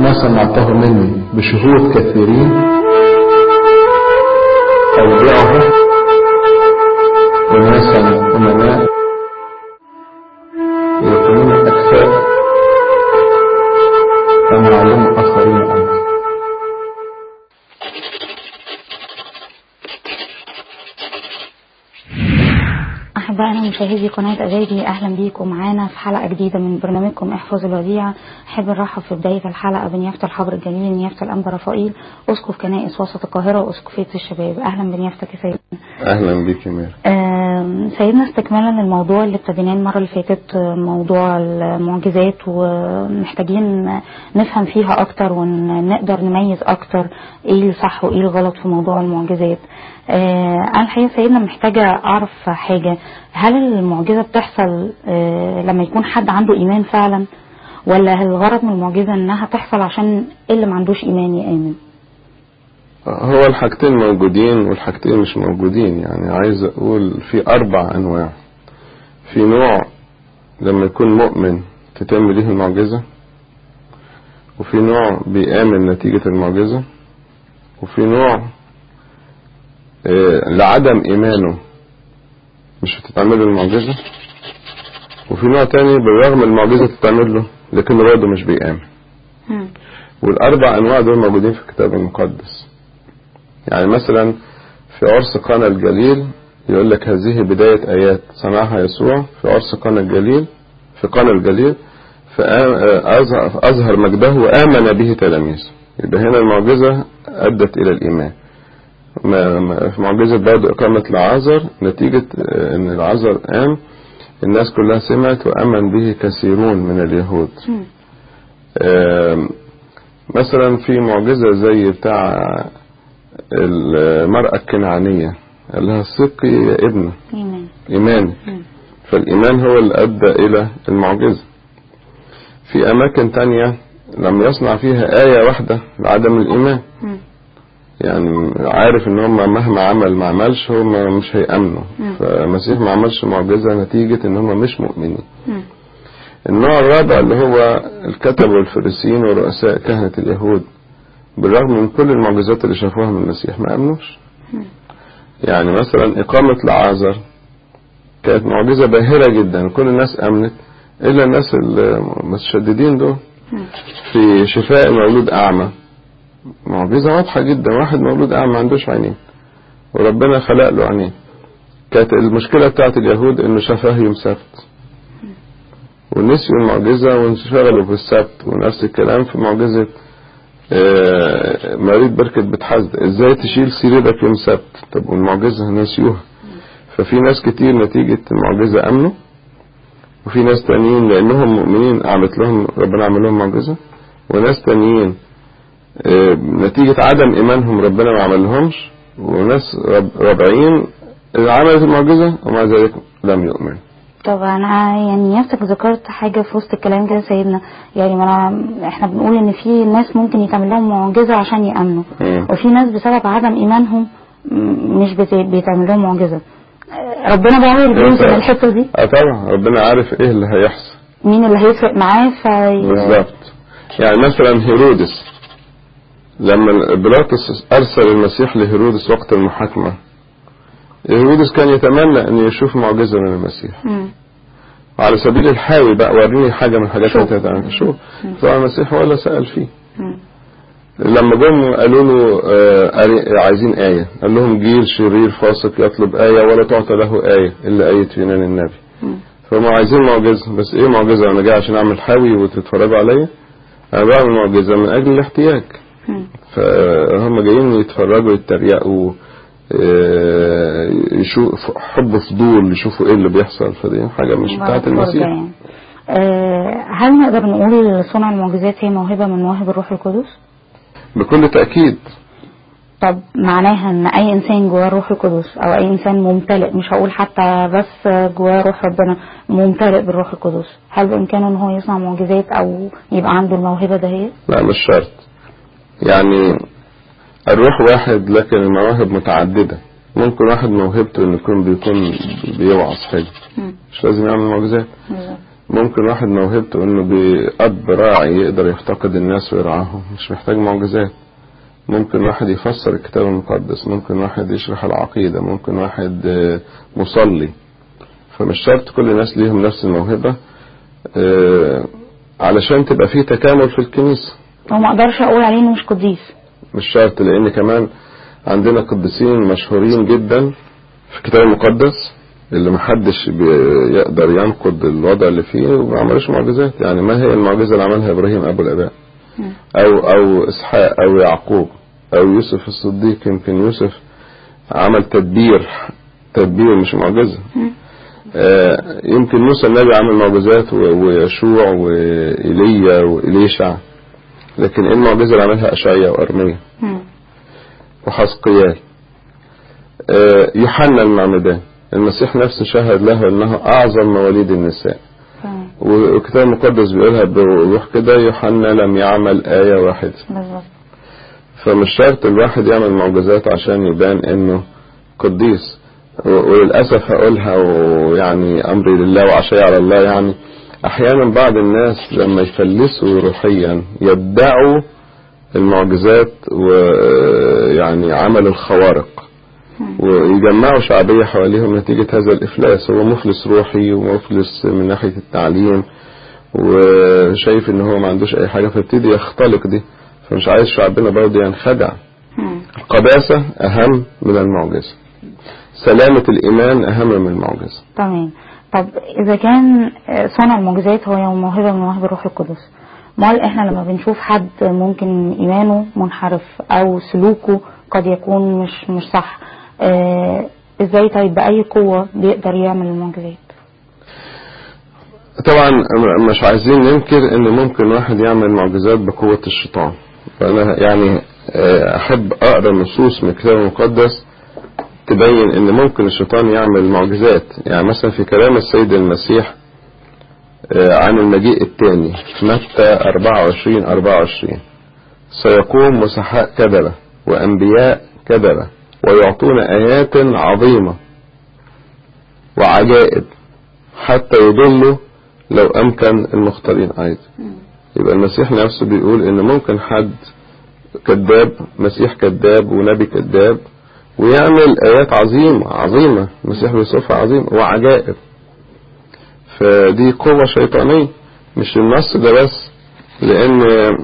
ما سمعته مني بشهود كثيرين أودعه أناسا أمناء يكونون أكفاء أن يعلموا آخرين عنه. أحبائنا مشاهدي قناة أجايبي، أهلا بيكم معانا في حلقة جديدة من برنامجكم احفظ الوديعة. أحب نرحب في بداية الحلقة بنيافة الحبر الجليل نيافة الأنبا رفائيل أسقف كنائس وسط القاهرة وأسقفية الشباب. أهلا بنيافتك يا سيدنا. أهلا بك يا مير. سيدنا، استكمالا للموضوع اللي ابتديناه المرة اللي فاتت، موضوع المعجزات، ومحتاجين نفهم فيها أكتر ونقدر نميز أكتر إيه الصح وإيه الغلط في موضوع المعجزات. أنا الحقيقة سيدنا محتاجة أعرف حاجة، هل المعجزة بتحصل لما يكون حد عنده إيمان فعلا، ولا الغرض من المعجزة إنها تحصل عشان اللي ما عندوش إيمان يآمن؟ هو الحاجتين موجودين والحاجتين مش موجودين. يعني عايز أقول في 4 أنواع. في نوع لما يكون مؤمن تتم له المعجزة، وفي نوع بيآمن نتيجة المعجزة، وفي نوع لعدم إيمانه مش هتتعمل له المعجزة، وفي نوع تاني بالرغم المعجزة تتعمل له لكن برضه مش بيآمن. وال4 أنواع دول موجودين في الكتاب المقدس. يعني مثلا في عرس قانا الجليل يقول لك هذه بداية آيات صنعها يسوع في عرس قانا الجليل، في قانا الجليل فأظهر مجده وآمن به تلاميذه. يبقى هنا المعجزة أدت إلى الإيمان. في معجزة برضه إقامة العازر نتيجة أن العازر قام الناس كلها سمعت وآمن به كثيرون من اليهود. مثلا في معجزة زي بتاع المرأة الكنعانية قال لها ثقي يا ابنة إيمان. فالإيمان هو اللي أدى إلى المعجزة. في أماكن تانية لم يصنع فيها آية واحدة لعدم الإيمان. يعني عارف ان هم مهما عمل ما عملش هم مش هيأمنوا. فالمسيح ما عملش معجزة نتيجة ان هم مش مؤمنين. النوع الرابع اللي هو الكتب والفريسيين ورؤساء كهنة اليهود بالرغم من كل المعجزات اللي شافوها من المسيح ما أمنوش. يعني مثلا إقامة العازر كانت معجزة باهرة جدا، كل الناس أمنت إلا الناس المتشددين دول. في شفاء مولود أعمى معجزة واضحة جدا، واحد مولود أعمى ما عندوش عينين وربنا خلق له عينين. كانت المشكلة بتاعت اليهود إنه شافاه يوم سبت ونسيوا المعجزة وانشغلوا بالسبت. ونفس الكلام في معجزة مريض بركة بتحزد، ازاي تشيل سريرك يوم سبت؟ طب والمعجزة نسيوها. ففي ناس كتير نتيجة المعجزة أمنوا، وفي ناس تانيين لأنهم مؤمنين عملت لهم ربنا عمل لهم معجزة، وناس تانيين نتيجة عدم إيمانهم ربنا ما عمل لهمش، وناس رابعين عملت المعجزة ومع ذلك لم يؤمن. طب أنا يعني نفسك ذكرت حاجة في وسط الكلام كده سيدنا، يعني احنا بنقول ان في ناس ممكن يتعمل لهم معجزة عشان يأمنوا، وفي ناس بسبب عدم إيمانهم مش بيتعمل لهم معجزة. ربنا بقى هو اللي بيوزن الحتة دي. طبعا ربنا عارف ايه اللي هيحصل، مين اللي هيفرق معاه. بالظبط. يعني مثلا هيرودس لما بيلاطس أرسل المسيح لهيرودس وقت المحاكمة، هيرودس كان يتمنى أن يشوف معجزة من المسيح. وعلى سبيل الحاوي بقى وريني حاجة من الحاجات اللي هتعمل شوف. فالمسيح ولا سأل فيه. لما جم قالوا له عايزين آية، قال لهم جيل شرير فاسق يطلب آية ولا تعطى له آية إلا آية يونان النبي. فهم عايزين معجزة، بس إيه معجزة؟ أنا جاي عشان أعمل حاوي وتتفرجوا عليا؟ أنا بعمل معجزة من أجل الاحتياج. فهم جايين يتفرجوا يتريقوا يشوفوا حب فضول يشوفوا ايه اللي بيحصل. فدي حاجة مش بتاعت المسيح. هل نقدر نقول صنع المعجزات هي موهبة من مواهب الروح القدس؟ بكل تأكيد. طب معناها ان اي انسان جواه الروح القدس او اي انسان ممتلئ، مش هقول حتى بس جواه روح ربنا، ممتلئ بالروح القدس، هل بامكانه ان هو يصنع معجزات او يبقى عنده الموهبة دهيت؟ لا مش شرط. يعني الروح واحد لكن المواهب متعددة. ممكن واحد موهبته انه بيكون بيوعظ حاجة، مش لازم يعمل معجزات. ممكن واحد موهبته انه بأب راعي يقدر يفتقد الناس ويرعاهم، مش محتاج معجزات. ممكن واحد يفسر الكتاب المقدس، ممكن واحد يشرح العقيدة، ممكن واحد مصلي. فمش شرط كل الناس ليهم نفس الموهبة علشان تبقى فيه تكامل في الكنيسة. وما اقدرش اقول عليه انه مش قديس، مش شرط، لان كمان عندنا قديسين مشهورين جدا في الكتاب المقدس اللي محدش يقدر ينقض الوضع اللي فيه وما عملوش معجزات. يعني ما هي المعجزة اللي عملها ابراهيم ابو الاباء او اسحاق او يعقوب او يوسف الصديق؟ يمكن يوسف عمل تدبير مش معجزة. يمكن موسى النبي عمل معجزات ويشوع وإيليا وإليشع، لكن ايه المعجزة اللي عملها أشعيا وأرميا وحزقيال؟ يوحنا المعمدان المسيح نفسه شهد له انه اعظم مواليد النساء، والكتاب المقدس بيقولها بوضوح كده: يوحنا لم يعمل آية واحدة. فمش شرط الواحد يعمل معجزات عشان يبان انه قديس. وللأسف هقولها ويعني أمري لله وعشي على الله، يعني أحيانا بعض الناس لما يفلسوا روحيا يدعوا المعجزات ويعني عمل الخوارق ويجمعوا شعبية حواليهم نتيجة هذا الإفلاس. هو مفلس روحي ومفلس من ناحية التعليم وشايف إن هو ما عندوش أي حاجة، فابتدي يختلق دي. فمش عايز شعبنا برضه ينخدع. القداسة أهم من المعجزة، سلامة الإيمان أهم من المعجزة. تمام. طب إذا كان صنع المعجزات هو موهبة من مواهب الروح القدس، مال إحنا لما بنشوف حد ممكن إيمانه منحرف أو سلوكه قد يكون مش صح، إزاي طيب بأي قوة بيقدر يعمل المعجزات؟ طبعا مش عايزين ننكر إن ممكن واحد يعمل معجزات بقوة الشيطان. فأنا يعني أحب أقرأ نصوص من الكتاب المقدس تبين ان ممكن الشيطان يعمل معجزات. يعني مثلا في كلام السيد المسيح عن المجيء الثاني في متى 24 سيقوم مسحاء كذبة وانبياء كذبة ويعطون ايات عظيمة وعجائب حتى يضلوا لو امكن المختارين ايضا. يبقى المسيح نفسه بيقول ان ممكن حد كذاب، مسيح كذاب ونبي كذاب، ويعمل آيات عظيمة المسيح بيوصفها عظيمة وعجائب. فدي قوة شيطانية، مش النص ده بس. لأن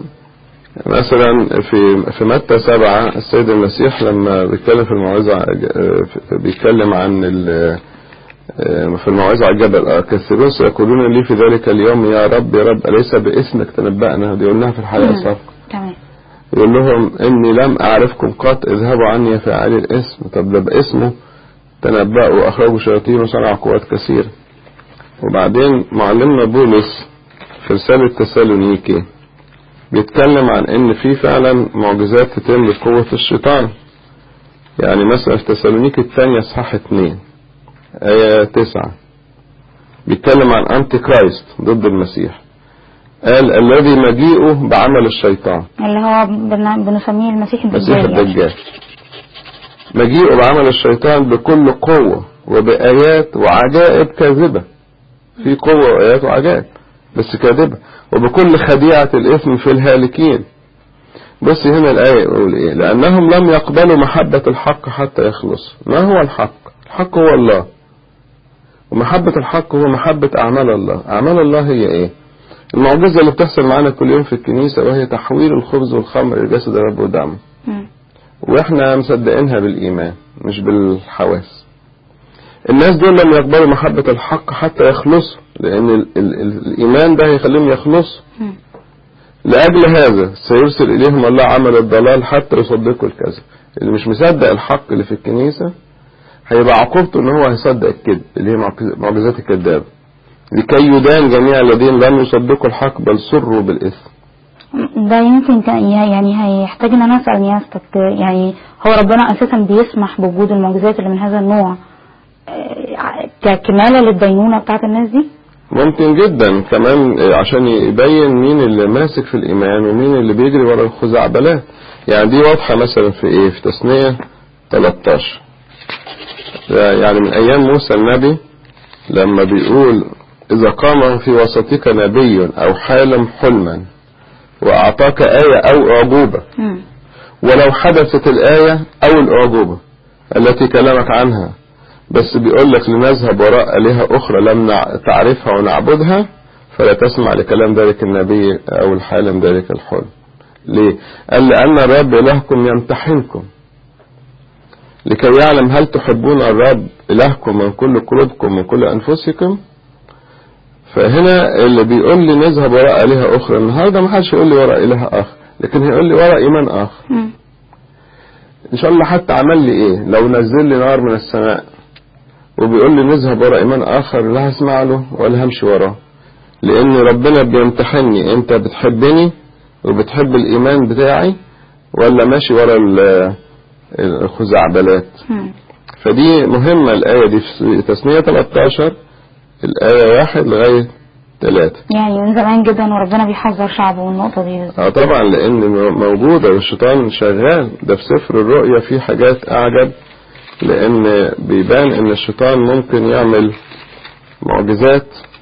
مثلا في متى 7 السيد المسيح لما بيتكلم في الموعظة بيتكلم عن في الموعظة على الجبل: كثيرون سيقولون لي في ذلك اليوم يا رب يا رب أليس باسمك تنبأنا؟ دي قلناها في الحلقة السابقة. تمام. يقول لهم إني لم أعرفكم قط، اذهبوا عني يا فاعلي الاسم. طب ده باسمه تنبأوا وأخرجوا شياطين وصنعوا قوات كثيرة. وبعدين معلمنا بولس في رسالة تسالونيكي بيتكلم عن إن في فعلا معجزات تتم بقوة الشيطان. يعني مثلا في تسالونيكي الثانية اصحاح 2 آية 9 بيتكلم عن أنتي كرايست ضد المسيح. قال: الذي مجيئه بعمل الشيطان، اللي هو بنسميه المسيح الدجال. مجيئه بعمل الشيطان بكل قوة وبآيات وعجائب كاذبة. في قوة وآيات وعجائب بس كاذبة، وبكل خديعة الإثم في الهالكين. بص هنا الآية يقول إيه: لأنهم لم يقبلوا محبة الحق حتى يخلص. ما هو الحق؟ الحق هو الله، ومحبة الحق هو محبة أعمال الله. أعمال الله هي إيه؟ المعجزة اللي بتحصل معانا كل يوم في الكنيسة، وهي تحويل الخبز والخمر لجسد الرب ودمه. واحنا مصدقينها بالإيمان مش بالحواس. الناس دول لم يقبلوا محبة الحق حتى يخلصوا، لأن الإيمان ده هيخليهم يخلصوا. لأجل هذا سيرسل إليهم الله عمل الضلال حتى يصدقوا الكذب. اللي مش مصدق الحق اللي في الكنيسة هيبقى عقوبته ان هو هيصدق الكذب اللي هي معجزات الكذاب، لكي يدان جميع الذين لم يصدقوا الحق بل سروا بالإثم. ده يمكن يعني هيحتاج ان انا اسال نياستك، يعني هو ربنا اساسا بيسمح بوجود المعجزات اللي من هذا النوع ككمالة للدينونة بتاعت الناس دي؟ ممكن جدا كمان عشان يبين مين اللي ماسك في الإيمان ومين اللي بيجري ورا الخزعبلات. يعني دي واضحة مثلا في ايه؟ في تثنية 13. يعني من ايام موسى النبي لما بيقول إذا قام في وسطك نبي أو حالم حلما وأعطاك آية أو أعجوبة، ولو حدثت الآية أو الأعجوبة التي كلمك عنها، بس بيقول لك لنذهب وراء آلهة أخرى لم تعرفها ونعبدها، فلا تسمع لكلام ذلك النبي أو الحالم ذلك الحلم. ليه؟ قال لأن الرب إلهكم يمتحنكم لكي يعلم هل تحبون الرب إلهكم من كل قلوبكم من كل أنفسكم. فهنا اللي بيقول لي نذهب وراء آلهة أخرى، النهاردة ما حدش يقول لي وراء إله آخر، لكن هيقول لي وراء إيمان آخر. إن شاء الله حتى عمل لي إيه، لو نزل لي نار من السماء وبيقول لي نذهب وراء إيمان آخر، لا هسمع له ولا همشي وراه، لأن ربنا بيمتحني، أنت بتحبني وبتحب الإيمان بتاعي ولا ماشي وراء الخزعبلات. فدي مهمة الآية دي في تثنية 13 الآية 1 لغاية 3. يعني من زمان جدا وربنا بيحذر شعبه من النقطة دي. طبعا لأن موجودة والشيطان شغال. ده في سفر الرؤيا في حاجات أعجب، لأن بيبان إن الشيطان ممكن يعمل معجزات،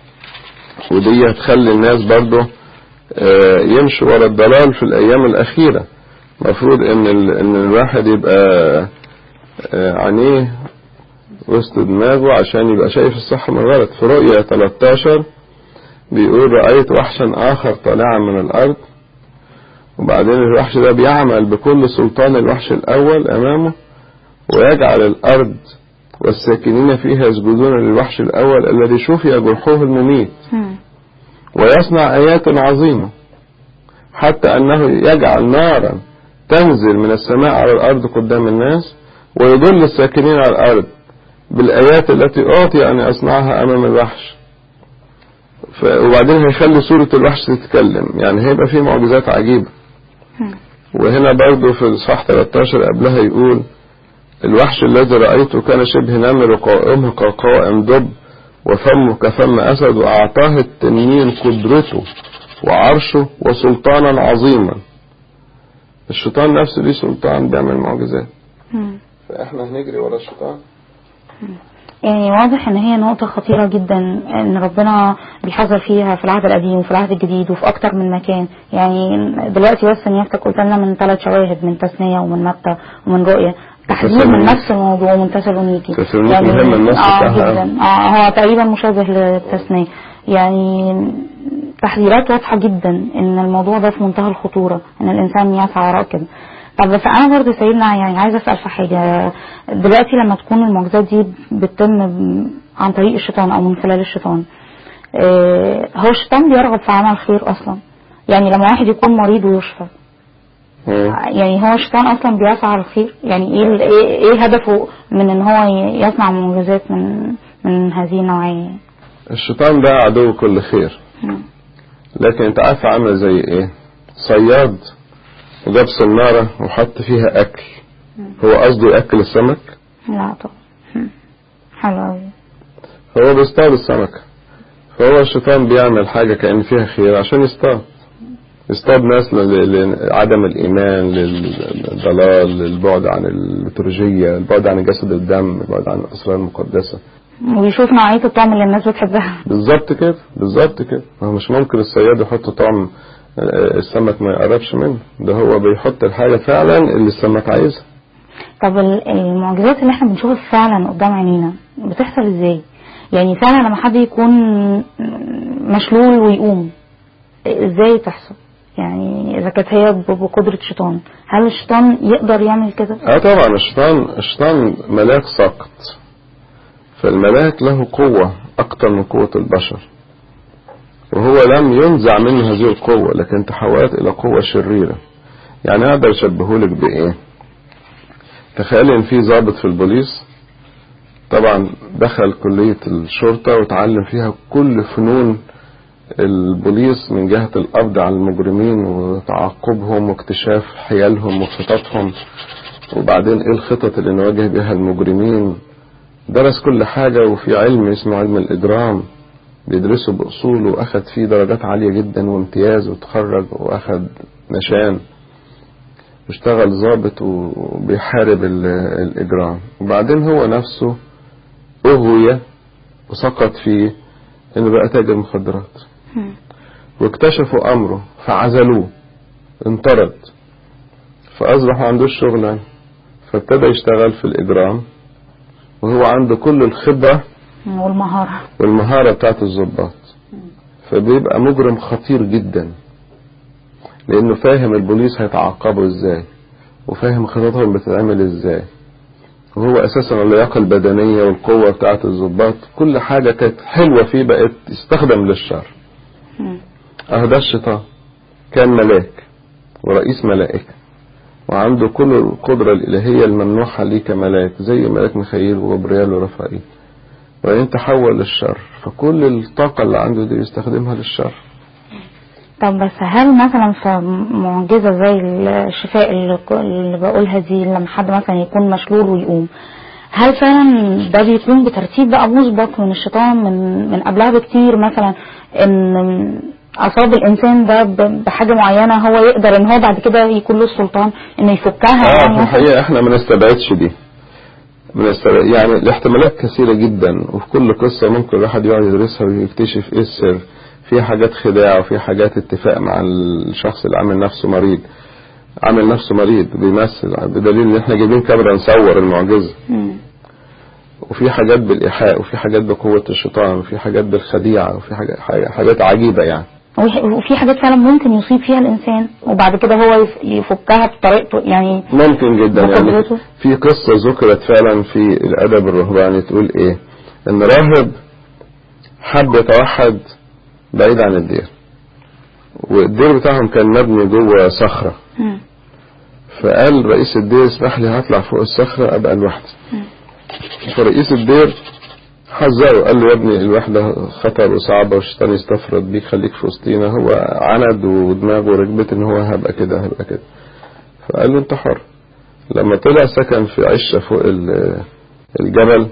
ودي هتخلي الناس برضه يمشوا ورا الضلال في الأيام الأخيرة. مفروض إن الواحد يبقى عينيه وسط دماغه عشان يبقى شايف الصح من الغلط. في رؤيا 13 بيقول رأيت وحشا آخر طالعا من الأرض، وبعدين الوحش ده بيعمل بكل سلطان الوحش الأول أمامه، ويجعل الأرض والساكنين فيها يسجدون للوحش الأول الذي شفي جرحه المميت، ويصنع آيات عظيمة، حتى أنه يجعل نارا تنزل من السماء على الأرض قدام الناس، ويضل الساكنين على الأرض بالآيات التي أعطي أن أصنعها أمام الوحش. وبعدين هيخلي سورة الوحش تتكلم، يعني هيبقى فيه معجزات عجيبة. وهنا برضو في الإصحاح 13 قبلها يقول الوحش الذي رأيته كان شبه نمر وقائمه كقائم دب وفمه كفم أسد، وأعطاه التنين قدرته وعرشه وسلطانا عظيما. الشيطان نفسه ليه سلطان بيعمل معجزات، فإحنا هنجري ورا الشيطان. يعني واضح ان هي نقطة خطيرة جدا ان ربنا بيحذر فيها في العهد القديم وفي العهد الجديد وفي اكتر من مكان. يعني دلوقتي بس نيافتك قلت لنا من 3 شواهد، من تثنية ومن متى ومن رؤية، تحذير من نفس الموضوع ومن تسالونيكي. يعني مهم النص جدا. هو تقريبا مشابه للتثنية. يعني تحذيرات واضحة جدا ان الموضوع ده في منتهى الخطورة، ان الانسان يسعى وراء كده. طب بس انا برضه سيدنا يعني عايزه اسال في حاجه. دلوقتي لما تكون المعجزات دي بتتم عن طريق الشيطان او من خلال الشيطان، هو الشيطان بيرغب في عمل خير اصلا؟ يعني لما واحد يكون مريض ويشفى، يعني هو الشيطان اصلا بيسعى للخير؟ يعني ايه هدفه من ان هو يصنع معجزات من هذه النوعيه؟ الشيطان ده عدو كل خير. لكن انت عارف عامل زي ايه؟ صياد وجاب سنارة وحط فيها أكل، هو قصده يأكل السمك؟ لا طبعا. حلو أوي. هو بيصطاد السمكة، فهو الشيطان بيعمل حاجة كأن فيها خير عشان يصطاد ناس لعدم الإيمان، للضلال، للبعد عن الليتورجية، البعد عن جسد الدم، البعد عن الأسرار المقدسة، ويشوف نوعية الطعم اللي الناس بتحبها. بالظبط كده بالظبط كده. هو مش ممكن الصياد يحط طعم السمك ما يقربش منه، ده هو بيحط الحاجة فعلا اللي السمك عايزها. طب المعجزات اللي احنا بنشوفها فعلا قدام عينينا بتحصل ازاي؟ يعني فعلا لما حد يكون مشلول ويقوم، ازاي تحصل؟ يعني اذا كانت هي بقدرة الشيطان، هل الشيطان يقدر يعمل كده؟ طبعا الشيطان ملاك ساقط، فالملاك له قوة اكتر من قوة البشر، وهو لم ينزع منه هذه القوة، لكن تحولت الى قوة شريرة. يعني اقدر اشبههولك بايه؟ تخيل ان في ضابط في البوليس طبعا دخل كلية الشرطة وتعلم فيها كل فنون البوليس من جهة القبض على المجرمين وتعاقبهم واكتشاف حيالهم وخططهم، وبعدين ايه الخطط اللي نواجه بها المجرمين. درس كل حاجة، وفي علم اسمه علم الإجرام بيدرسه بأصوله، وأخد فيه درجات عالية جدا وامتياز، وتخرج وأخد نشان، واشتغل ضابط وبيحارب الإجرام. وبعدين هو نفسه أغوية وسقط في إنه بقى تاجر مخدرات، واكتشفوا أمره فعزلوه، انطرد، فأصبح ما عندوش شغل، فابتدى يشتغل في الإجرام وهو عنده كل الخبرة والمهارة بتاعت الضباط. فبيبقى مجرم خطير جدا، لأنه فاهم البوليس هيتعاقبوا ازاي، وفاهم خططهم بتتعمل ازاي، وهو أساسا اللياقة البدنية والقوة بتاعت الضباط كل حاجة كانت حلوة فيه بقت يستخدم للشر. ده الشيطان كان ملاك ورئيس ملائكة، وعنده كل القدرة الإلهية الممنوحة ليه كملاك، زي ملاك ميخائيل وجبريل ورفائيل، وإن تحول للشر فكل الطاقة اللي عنده دي يستخدمها للشر. طب بس هل مثلا في معجزة زي الشفاء اللي بقولها دي، لما حد مثلا يكون مشلول ويقوم، هل فعلا ده بيكون بترتيب بقى مسبق من الشيطان من قبلها بكتير، مثلا ان اصاب الانسان ده بحاجة معينة هو يقدر ان هو بعد كده يكون له السلطان انه يفكها؟ يعني الحقيقة احنا ما نستبعدش دي، يعني الاحتمالات كثيرة جدا، وفي كل قصة ممكن الواحد يقعد يدرسها ويكتشف ايه السر. في حاجات خداع، وفي حاجات اتفاق مع الشخص اللي عامل نفسه مريض بيمثل، بدليل ان احنا جايبين كاميرا نصور المعجزة. وفي حاجات بالإيحاء، وفي حاجات بقوة الشيطان، وفي حاجات بالخديعة، وفي حاجات عجيبة يعني. وفي حاجات فعلا ممكن يصيب فيها الإنسان وبعد كده هو يفكها بطريقته، يعني ممكن جدا. يعني في قصة ذكرت فعلا في الأدب الرهباني تقول ايه، ان راهب حب يتوحد بعيد عن الدير، والدير بتاعهم كان مبني جوه صخرة. فقال رئيس الدير اسمح لي هطلع فوق الصخرة ابقى لوحدي. فرئيس الدير حذره، قال له يا ابني الوحدة خطر وصعبة والشيطان يستفرد بيك، خليك في وسطينا. هو عند ودماغه ركبت ان هو هبقى كده. فقال له انت حر. لما طلع سكن في عشة فوق الجبل،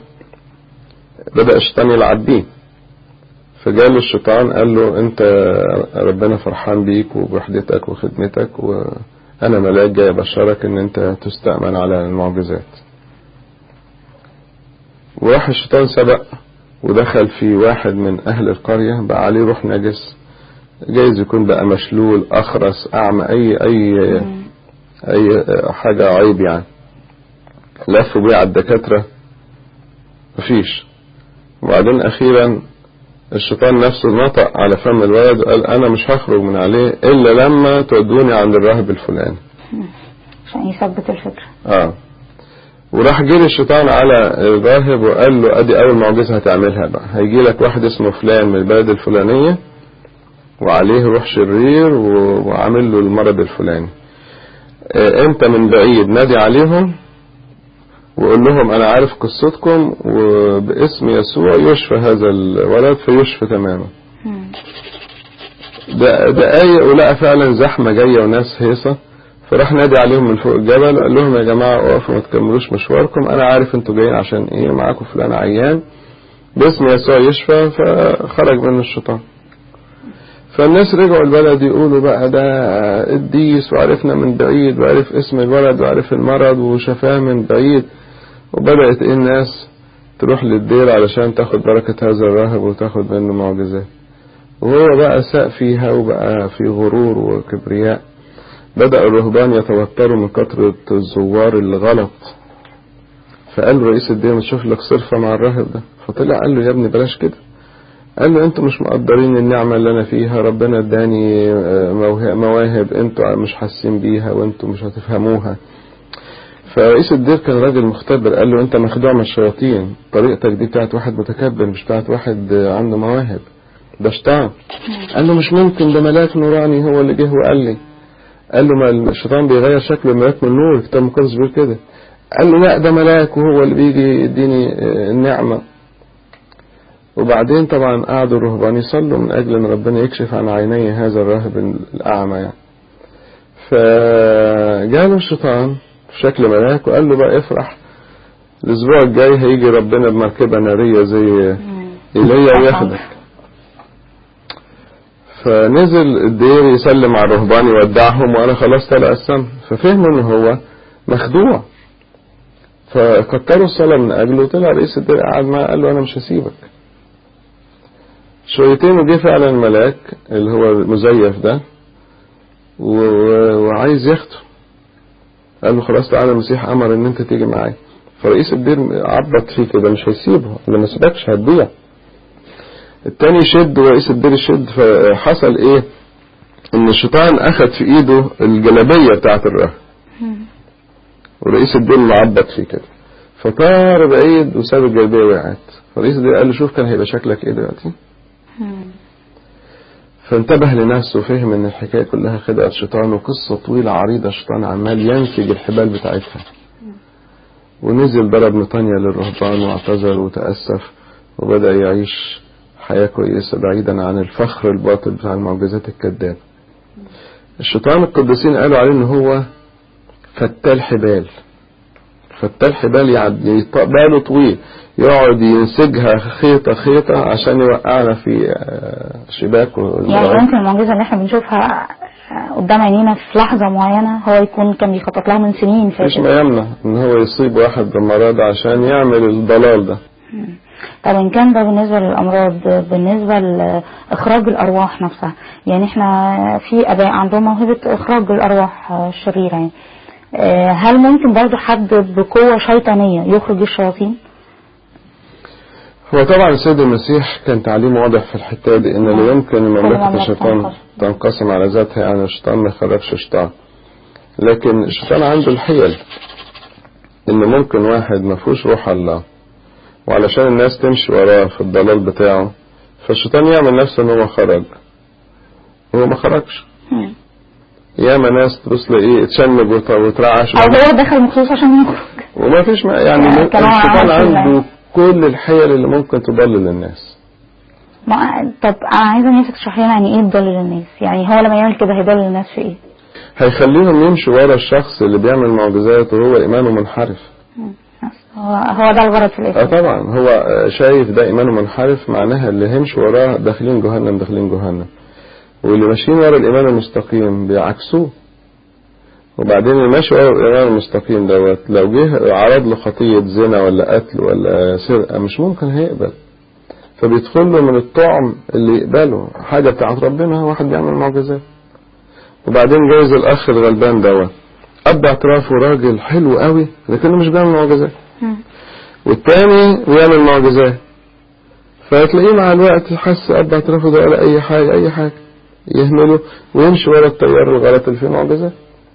بدأ الشيطان يلعب بيه. فجاله الشيطان قال له انت ربنا فرحان بيك وبوحدتك وخدمتك، وانا ملاك جاي ابشرك ان انت تستأمن على المعجزات. وراح الشيطان سبق ودخل في واحد من اهل القرية، بقى عليه روح نجس، جايز يكون بقى مشلول، اخرس، اعمى، اي حاجة عيب يعني. لفوا بيه على الدكاترة مفيش. وبعدين اخيرا الشيطان نفسه نطق على فم الولد وقال انا مش هخرج من عليه الا لما تودوني عند الراهب الفلاني، عشان يثبت الفكرة. وراح جيل الشيطان على الراهب وقال له ادي اول معجزة هتعملها بقى، هيجي لك واحد اسمه فلان من البلد الفلانية وعليه روح شرير وعامل له المرض الفلاني، انت من بعيد نادي عليهم وقول لهم انا عارف قصتكم وباسم يسوع يشفى هذا الولد، فيشفى تماما. دقايق ولقى فعلا زحمة جاية وناس هيصة، فراح نادي عليهم من فوق الجبل قال لهم يا جماعة اقفوا ما تكملوش مشواركم، انا عارف انتوا جايين عشان ايه، معاكم فلان عيان باسم يسوع يشفى. فخرج منه الشيطان. فالناس رجعوا البلد يقولوا بقى ده قديس، وعرفنا من بعيد، وعرف اسم الولد وعرف المرض وشفاه من بعيد. وبدأت الناس تروح للدير علشان تاخد بركة هذا الراهب وتاخد منه معجزات، وهو بقى ساء فيها وبقى في غرور وكبرياء. بدأ الرهبان يتوتروا من كثرة الزوار اللي غلط. فقال رئيس الدير نشوف لك صرفة مع الراهب ده. فطلع قال له يا ابني بلاش كده. قال له انتوا مش مقدرين النعمة اللي انا فيها، ربنا اداني مواهب انتوا مش حاسين بيها وانتوا مش هتفهموها. فرئيس الدير كان راجل مختبر، قال له انت مخدوع من الشياطين، طريقتك دي بتاعت واحد متكبر مش بتاعت واحد عنده مواهب، ده شيطان. قال له مش ممكن، ده ملاك نوراني هو اللي جه وقال لي. قال له ما الشيطان بيغير شكله الملاك من النور، الكتاب المقدس بيقول كده. قال له لا ده ملاك وهو اللي بيجي يديني النعمة. وبعدين طبعا قعدوا الرهبان يصلوا من اجل ان ربنا يكشف عن عيني هذا الراهب الاعمى يعني. فجاله الشيطان في شكل ملاك وقال له بقى افرح، الاسبوع الجاي هيجي ربنا بمركبة نارية زي ايليا وياخدك. فنزل الدير يسلم على الرهبان يودعهم وانا خلاص طلع السما. ففهموا ان هو مخدوع، فكتروا الصلاة من اجله. طلع رئيس الدير قعد معاه قال له انا مش هسيبك. شويتين وجه فعلا الملاك اللي هو المزيف ده وعايز ياخده. قال له خلاص تعالى، المسيح امر ان انت تيجي معايا. فرئيس الدير عبط فيه كده، مش هيسيبه، اللي ما سيبكش هتضيع. التاني شد ورئيس الدير يشد، فحصل ايه؟ ان الشيطان اخد في ايده الجلابية بتاعت الراهب، ورئيس الدير اللي عبط فيه كده، فطار بعيد وساب الجلابية وقعت. فرئيس الدير قال له شوف كان هيبقى شكلك ايه دلوقتي. فانتبه لنفسه وفهم ان الحكاية كلها خدعة شيطان، وقصة طويلة عريضة الشيطان عمال ينسج الحبال بتاعتها. ونزل ضرب نطانيا للرهبان واعتذر وتأسف، وبدأ يعيش حياة كويسة بعيدا عن الفخر الباطل بتاع المعجزات الكذابة. الشيطان القديسين قالوا عليه ان هو فتال حبال. فتال حبال يعني باله طويل، يقعد ينسجها خيطة خيطة عشان يوقعنا في شباك. يعني ممكن المعجزة اللي احنا بنشوفها قدام عينينا في لحظة معينة هو يكون كان بيخطط لها من سنين فاتت. مش ما يمنع ان هو يصيب واحد بمرض عشان يعمل الضلال ده. طب ان كان ده بالنسبة للأمراض، بالنسبة لإخراج الأرواح نفسها، يعني احنا في آباء عندهم موهبة إخراج الأرواح الشريرة، يعني هل ممكن برضو حد بقوة شيطانية يخرج الشياطين؟ هو طبعا السيد المسيح كان تعليم واضح في الحتة دي، ان لا يمكن مملكة الشيطان تنقسم على ذاتها، يعني الشيطان ما يخرجش شيطان. لكن الشيطان عنده الحيل، ان ممكن واحد ما فيهوش روح الله، وعلشان الناس تمشي وراه في الضلال بتاعه، فالشيطان يعمل نفسه ان هو خرج، هو ما خرجش. ياما ناس تبص ايه تشنج وترعش، او هو دخل مخصوص عشان يخرج، وما فيش يعني الشيطان عنده كل الحيل اللي ممكن تضلل الناس. طب انا عايزه نفسك تشرح لنا يعني ايه تضلل الناس؟ يعني هو لما يعمل كده هيضلل الناس في ايه؟ هيخليهم يمشوا ورا الشخص اللي بيعمل معجزات وهو ايمانه منحرف. هو ده الغرض في الاخر. طبعا هو شايف ده ايمانه منحرف، معناها اللي هيمشوا وراه داخلين جهنم داخلين جهنم، واللي ماشيين ورا الايمان المستقيم بيعكسوه. وبعدين اللي ماشي ورا الايمان المستقيم دوت لو جه عرض له خطية زنا ولا قتل ولا سرقة مش ممكن هيقبل، فبيدخل له من الطعم اللي يقبله حاجة بتاعت ربنا، واحد بيعمل معجزات. وبعدين جايز الاخ الغلبان دوت اب اعترافه راجل حلو قوي لكنه مش بيعمل معجزات، والتاني بيعمل معجزات، فتلاقيه مع الوقت يحس اب اعترافه ده ولا اي حاجة يهمله ويمشي ورا التيار الغلط اللي فيه معجزات.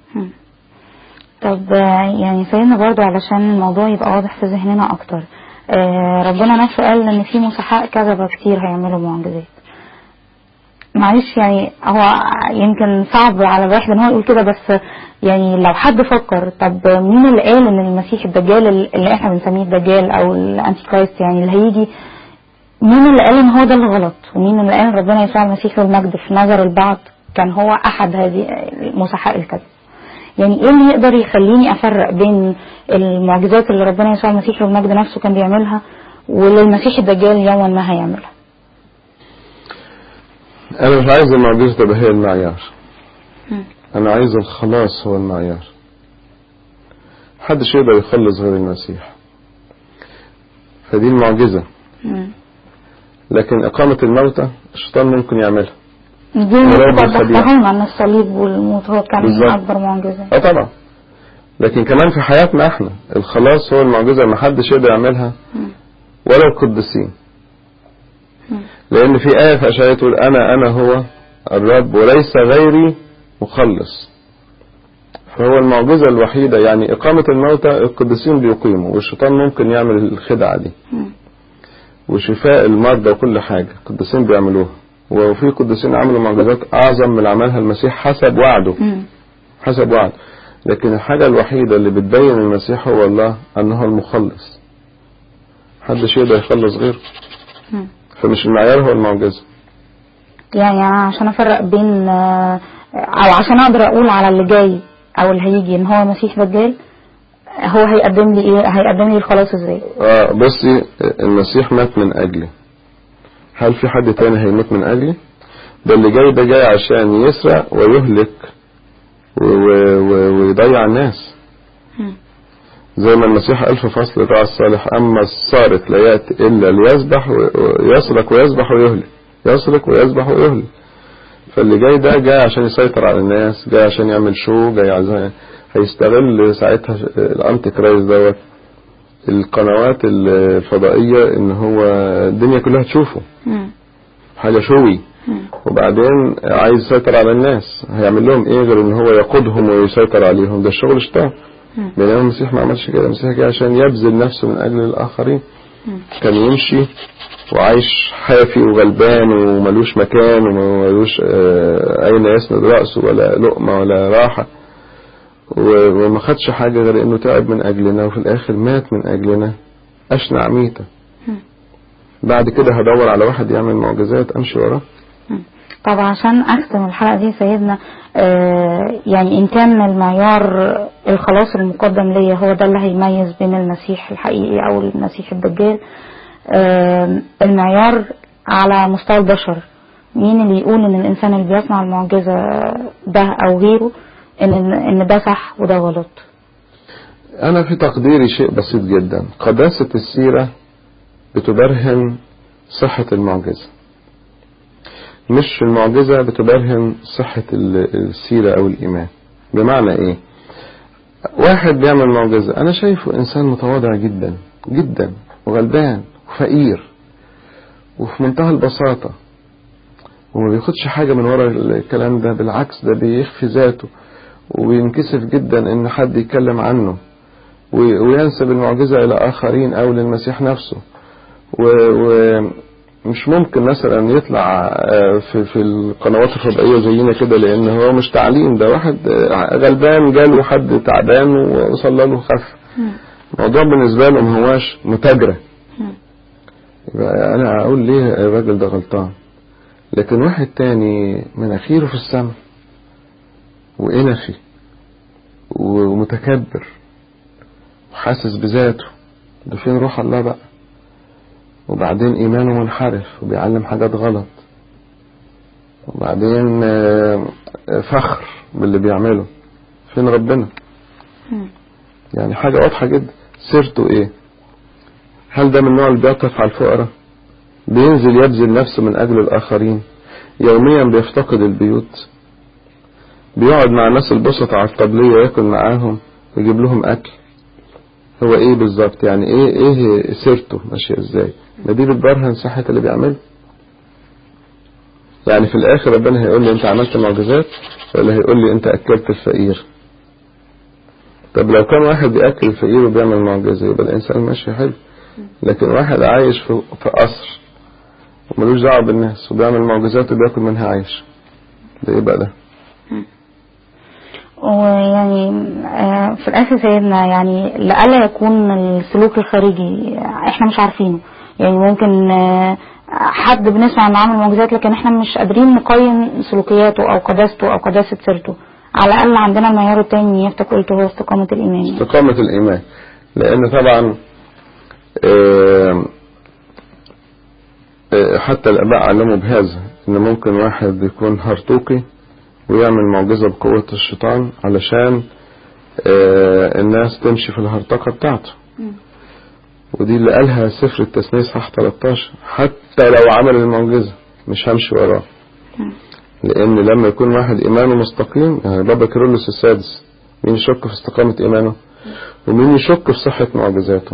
طب يعني سيدنا برضو علشان الموضوع يبقى واضح في ذهننا اكتر، ربنا نفسه قال ان في مسحاء كذبة كتير هيعملوا معجزات. معلش يعني هو يمكن صعب على الواحد ان هو يقول كده، بس يعني لو حد فكر، طب مين اللي قال ان المسيح الدجال اللي احنا بنسميه الدجال او الانتي كرايست يعني اللي هيجي، مين اللي قال ان هو ده اللي غلط؟ ومين اللي قال ان ربنا يسوع المسيح والمجد في نظر البعض كان هو احد هذه مسحاء الكذب؟ يعني ايه اللي يقدر يخليني افرق بين المعجزات اللي ربنا يسوع المسيح والمجد نفسه كان بيعملها واللي المسيح الدجال يوما ما هيعملها؟ انا مش عايز المعجزة تبقى هي المعيار، انا عايز الخلاص هو المعيار. محدش يقدر يخلص غير المسيح، فدي المعجزة. لكن اقامة الموتى الشيطان ممكن يعملها، دي متضحهم عن الصليب والموت هو كان اكبر معجزة. طبعا، لكن كمان في حياتنا احنا الخلاص هو المعجزة ما حدش يقدر يعملها ولا القديسين. لان في آية في أشعياء تقول انا هو الرب وليس غيري مخلص. فهو المعجزة الوحيدة، يعني اقامة الموتى القديسين بيقيموا، والشيطان ممكن يعمل الخدعة دي، وشفاء المرضى وكل حاجة القديسين بيعملوها، وفي قديسين عملوا معجزات اعظم من عملها المسيح حسب وعده. حسب وعد. لكن الحاجة الوحيدة اللي بتبين المسيح هو الله انه المخلص، محدش يقدر يخلص غيره. فمش المعيار هو المعجزة. يعني عشان افرق بين او عشان اقدر اقول على اللي جاي او اللي هيجي ان هو مسيح دجال، هو هيقدم لي ايه؟ هيقدم لي الخلاص ازاي؟ بصي، المسيح مات من اجلي، هل في حد تاني هيموت من اجلي؟ ده اللي جاي ده جاي عشان يسرق ويهلك ويضيع الناس. زي ما المسيح قال في فصل الراعي الصالح: اما السارق لا يأتي الا ليذبح ويسرق ويذبح ويهلك. يسرق ويذبح ويهلك. فاللي جاي ده جاي عشان يسيطر على الناس، جاي عشان يعمل شو، جاي عشان هيستغل ساعتها الانتي كرايست دوت القنوات الفضائية ان هو الدنيا كلها تشوفه حاجة شوي، وبعدين عايز يسيطر على الناس. هيعمل لهم ايه غير ان هو يقودهم ويسيطر عليهم؟ ده الشغل اشتغل. بينما المسيح ما عملش كده. المسيح جاي عشان يبذل نفسه من اجل الاخرين. كان يمشي وعايش حافي وغلبان وملوش مكان وملوش اين يسند رأسه ولا لقمة ولا راحة، وما خدش حاجة غير انه تعب من اجلنا، وفي الاخر مات من اجلنا اشنع ميتة. بعد كده هدور على واحد يعمل معجزات امشي وراه. طبعا عشان اختم الحلقة دي سيدنا، يعني ان كان المعيار الخلاص المقدم ليا هو ده اللي هيميز بين المسيح الحقيقي او المسيح الدجال، المعيار على مستوى البشر، مين اللي يقول ان الانسان اللي بيصنع المعجزة ده او غيره ان ده صح وده غلط؟ انا في تقديري شيء بسيط جدا. قداسة السيرة بتبرهن صحة المعجزة، مش المعجزة بتبرهن صحة السيرة او الايمان. بمعنى ايه؟ واحد بيعمل معجزة انا شايفه انسان متواضع جدا جدا وغلبان وفقير وفي منتهى البساطة وما بياخدش حاجة من وراء الكلام ده، بالعكس ده بيخفي ذاته وبينكسف جدا ان حد يتكلم عنه وينسب المعجزة الى اخرين او للمسيح نفسه، ومش ممكن مثلا يطلع في القنوات الفضائية زينا كده لان هو مش تعليم. ده واحد غلبان جاله حد تعبان وصلى له خف. الموضوع بالنسبة له ما هواش متاجرة. يبقى انا اقول ليه الراجل ده غلطان؟ لكن واحد تاني مناخيره في السماء وإنفي ومتكبر وحاسس بذاته، ده فين روح الله بقى؟ وبعدين إيمانه منحرف وبيعلم حاجات غلط، وبعدين فخر باللي بيعمله، فين ربنا؟ يعني حاجة واضحة جدا. سيرته ايه؟ هل ده من النوع اللي بيعطف على الفقراء؟ بينزل يبذل نفسه من أجل الآخرين؟ يوميا بيفتقد البيوت، بيقعد مع الناس البسطة على الطبلية ياكل معاهم ويجيب لهم أكل؟ هو ايه بالظبط؟ يعني ايه سيرته ماشية ازاي؟ ما دي بتبرهن صحة اللي بيعمله. يعني في الآخر ربنا هيقول لي انت عملت معجزات ولا هيقول لي انت أكلت الفقير؟ طب لو كان واحد بيأكل الفقير وبيعمل معجزة يبقى الإنسان ماشي حلو. لكن واحد عايش في قصر وملوش دعوه بالناس وبيعمل معجزات وبياكل منها عايش، ده ايه بقى ده؟ ويعني في الآخر سيدنا يعني لألا يكون السلوك الخارجي احنا مش عارفينه. يعني ممكن حد بنسمع انه عامل معجزات لكن احنا مش قادرين نقيم سلوكياته او قداسته او قداسة سيرته. على الأقل عندنا المعيار التاني يفتك قلت هو استقامة الإيمان. استقامة الإيمان، لأن طبعا حتى الآباء علموا بهذا ان ممكن واحد يكون هرطوقي ويعمل معجزة بقوة الشيطان علشان الناس تمشي في الهرطقة بتاعته. ودي اللي قالها سفر التثنية صح 13، حتى لو عمل المعجزة مش همشي وراه. لان لما يكون واحد ايمانه مستقيم، يعني بابا كيرلس السادس مين يشك في استقامة ايمانه ومين يشك في صحة معجزاته؟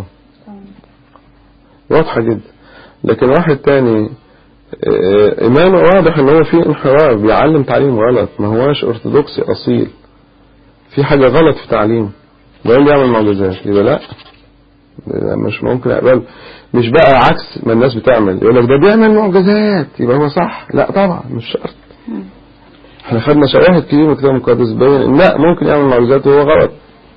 واضحة جدا. لكن واحد تاني ايمانه واضح ان هو فيه انحراف، بيعلم تعليم غلط، ما هواش ارثوذكسي اصيل، في حاجة غلط في تعليمه، ويقول يعمل معجزات، يبقى لا مش ممكن اقبل. مش بقى عكس ما الناس بتعمل يقول لك ده بيعمل معجزات يبقى هو صح، لا طبعا مش شرط. احنا خدنا شواهد كتير من الكتاب المقدس بين ان لا ممكن يعمل معجزات وهو غلط.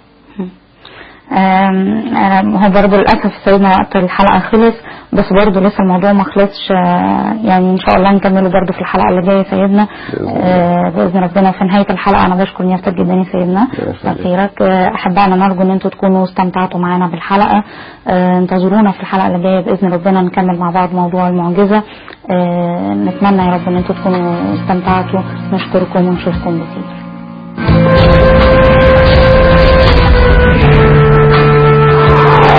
هو برضه للأسف سيدنا وقت الحلقة خلص، بس برضه لسه الموضوع ما خلصش. يعني ان شاء الله نكمله برضه في الحلقة اللي جاية سيدنا بإذن ربنا. في نهاية الحلقة انا بشكر نيافتك جدا يا سيدنا خيرك. احبائنا نرجو ان انتوا تكونوا استمتعتوا معنا بالحلقة. انتظرونا في الحلقة اللي جاية بإذن ربنا نكمل مع بعض موضوع المعجزة. نتمنى يا رب ان انتوا تكونوا استمتعتوا. نشكركم ونشوفكم بخير.